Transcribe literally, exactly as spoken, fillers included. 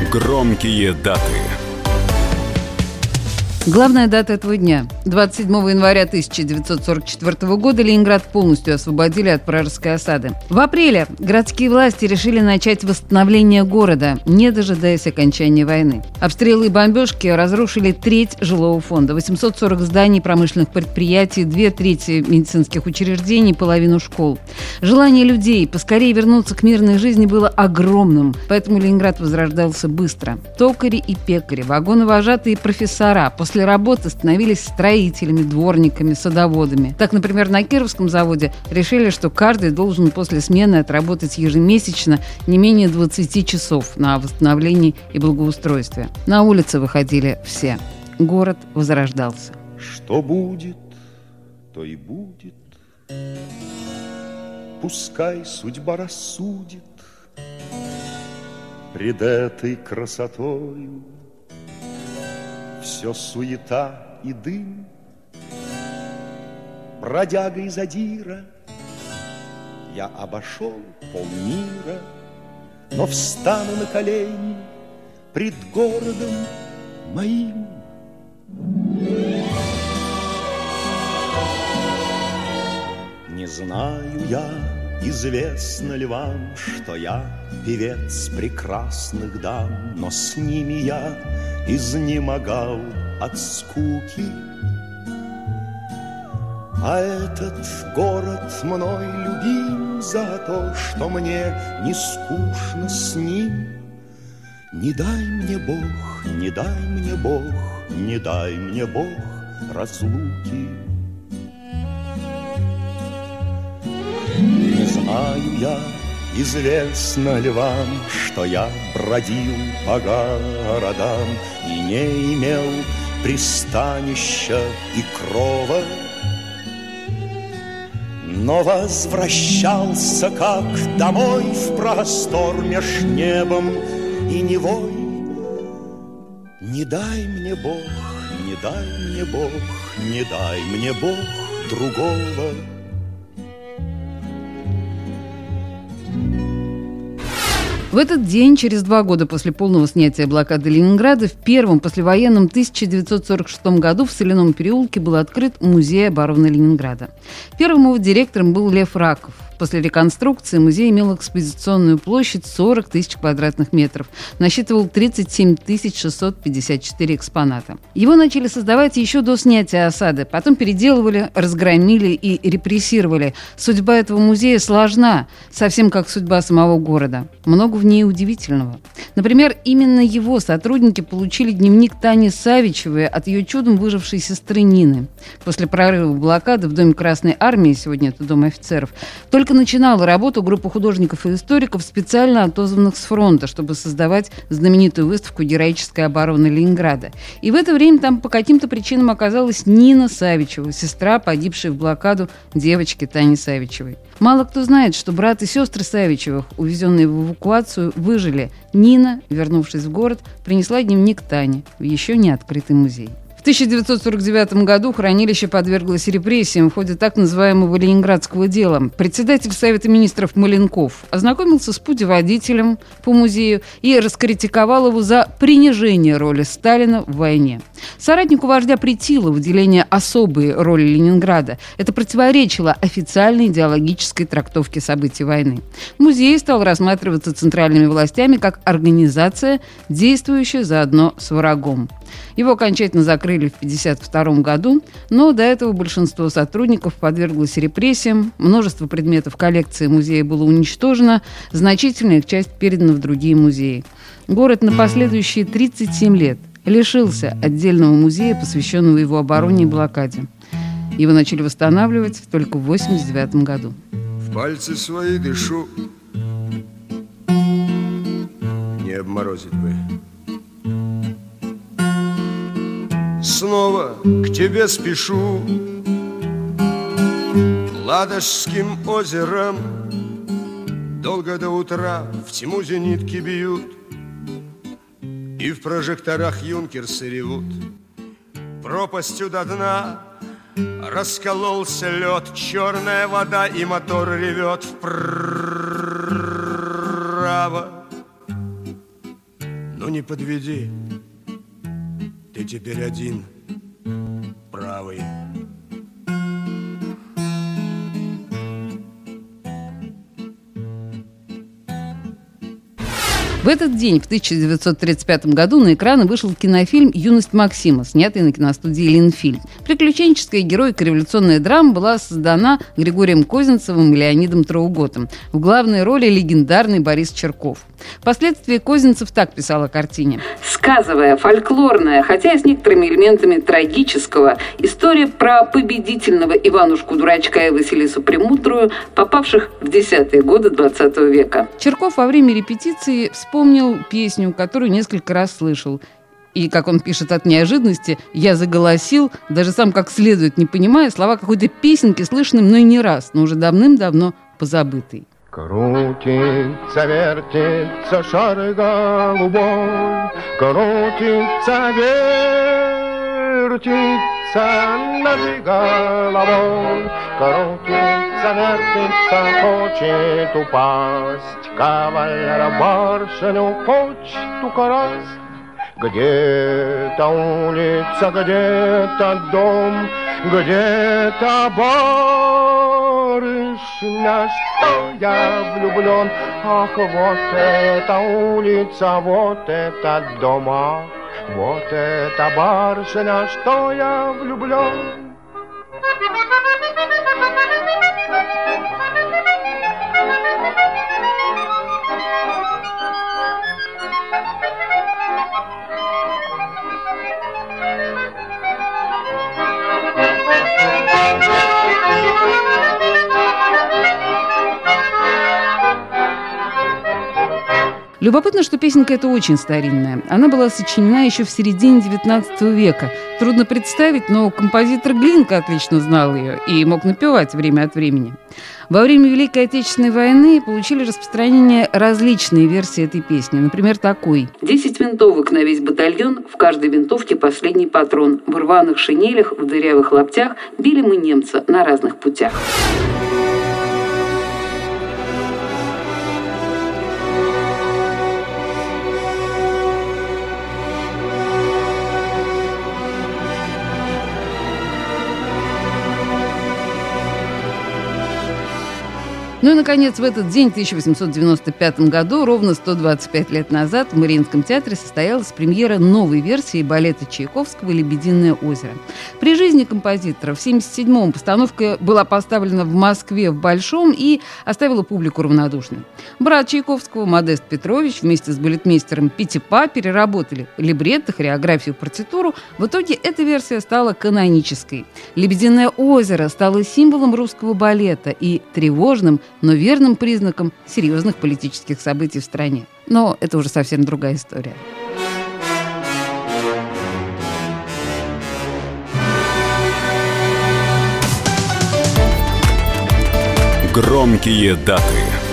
Громкие даты. Главная дата этого дня. двадцать седьмого января тысяча девятьсот сорок четвёртого года Ленинград полностью освободили от вражеской осады. В апреле городские власти решили начать восстановление города, не дожидаясь окончания войны. Обстрелы и бомбежки разрушили треть жилого фонда, восемьсот сорок зданий промышленных предприятий, две трети медицинских учреждений, половину школ. Желание людей поскорее вернуться к мирной жизни было огромным, поэтому Ленинград возрождался быстро. Токари и пекари, вагоновожатые и профессора после После работы становились строителями, дворниками, садоводами. Так, например, на Кировском заводе решили, что каждый должен после смены отработать ежемесячно не менее двадцати часов на восстановлении и благоустройстве. На улицы выходили все. Город возрождался. Что будет, то и будет. Пускай судьба рассудит пред этой красотою. Все суета и дым, бродяга и задира. Я обошел полмира, но встану на колени пред городом моим. Не знаю я, известно ли вам, что я певец прекрасных дам, но с ними я изнемогал от скуки. А этот город мной любим за то, что мне не скучно с ним. Не дай мне Бог, не дай мне Бог, не дай мне Бог разлуки. Не знаю я, известно ли вам, что я бродил по городам и не имел пристанища и крова, но возвращался как домой в простор меж небом и Невой. Не дай мне Бог, не дай мне Бог, не дай мне Бог другого. В этот день, через два года после полного снятия блокады Ленинграда, в первом послевоенном тысяча девятьсот сорок шестом году в Соляном переулке был открыт музей обороны Ленинграда. Первым его директором был Лев Раков. После реконструкции музей имел экспозиционную площадь сорок тысяч квадратных метров, насчитывал тридцать семь тысяч шестьсот пятьдесят четыре экспоната. Его начали создавать еще до снятия осады, потом переделывали, разгромили и репрессировали. Судьба этого музея сложна, совсем как судьба самого города. Много в ней удивительного. Например, именно его сотрудники получили дневник Тани Савичевой от ее чудом выжившей сестры Нины. После прорыва блокады в Доме Красной Армии, сегодня это Дом офицеров, только начинала работу группа художников и историков, специально отозванных с фронта, чтобы создавать знаменитую выставку «Героическая оборона Ленинграда». И в это время там по каким-то причинам оказалась Нина Савичева, сестра погибшей в блокаду девочки Тани Савичевой. Мало кто знает, что брат и сестры Савичевых, увезенные в эвакуацию, выжили. Нина, вернувшись в город, принесла дневник Тане в еще не открытый музей. В тысяча девятьсот сорок девятом году хранилище подверглось репрессиям в ходе так называемого ленинградского дела. Председатель Совета министров Маленков ознакомился с путеводителем по музею и раскритиковал его за принижение роли Сталина в войне. Соратнику вождя претило выделение особой роли Ленинграда. Это противоречило официальной идеологической трактовке событий войны. Музей стал рассматриваться центральными властями как организация, действующая заодно с врагом. Его окончательно закрыли в тысяча девятьсот пятьдесят втором году, но до этого большинство сотрудников подверглось репрессиям, множество предметов коллекции музея было уничтожено, значительная их часть передана в другие музеи. Город на последующие тридцать семь лет лишился отдельного музея, посвященного его обороне и блокаде. Его начали восстанавливать только в восемьдесят девятом году. В пальцы свои дышу, не обморозить бы. Снова к тебе спешу Ладожским озером. Долго до утра в тьму зенитки бьют, и в прожекторах юнкерсы ревут. Пропастью до дна раскололся лед, черная вода, и мотор ревет вправо. Ну не подведи, ты теперь один, правый. В этот день, в тысяча девятьсот тридцать пятом году, на экраны вышел кинофильм «Юность Максима», снятый на киностудии «Ленфильм». Приключенческая героико-революционная драма была создана Григорием Козинцевым и Леонидом Трауготом. В главной роли легендарный Борис Черков. Впоследствии Козинцев так писал о картине. Сказовая, фольклорная, хотя и с некоторыми элементами трагического, история про победительного Иванушку-дурачка и Василису Премудрую, попавших в десятые годы двадцатого века. Черков во время репетиции вспомнил песню, которую несколько раз слышал. И, как он пишет, от неожиданности я заголосил, даже сам как следует не понимая, слова какой-то песенки, слышанной мной не раз, но уже давным-давно позабытой. Крутится, вертится шар голубой, крутится, вертится над головой, крутится, вертится, хочет упасть, кавалер барышню почту красть. Где-то улица, где-то дом, где-то барышня, что я влюблен. Ах, вот эта улица, вот этот дом, ах, вот эта барышня, что я влюблен. Любопытно, что песенка эта очень старинная. Она была сочинена еще в середине девятнадцатого века. Трудно представить, но композитор Глинка отлично знал ее и мог напевать время от времени. Во время Великой Отечественной войны получили распространение различные версии этой песни. Например, такой. Десять винтовок на весь батальон, в каждой винтовке последний патрон. В рваных шинелях, в дырявых лаптях били мы немца на разных путях. Ну и, наконец, в этот день, в тысяча восемьсот девяносто пятом году, ровно сто двадцать пять лет назад, в Мариинском театре состоялась премьера новой версии балета Чайковского «Лебединое озеро». При жизни композитора в семьдесят седьмом постановка была поставлена в Москве в Большом и оставила публику равнодушной. Брат Чайковского, Модест Петрович, вместе с балетмейстером Петипа переработали либретто, хореографию, партитуру. В итоге эта версия стала канонической. «Лебединое озеро» стало символом русского балета и тревожным, но верным признаком серьезных политических событий в стране. Но это уже совсем другая история. Громкие даты.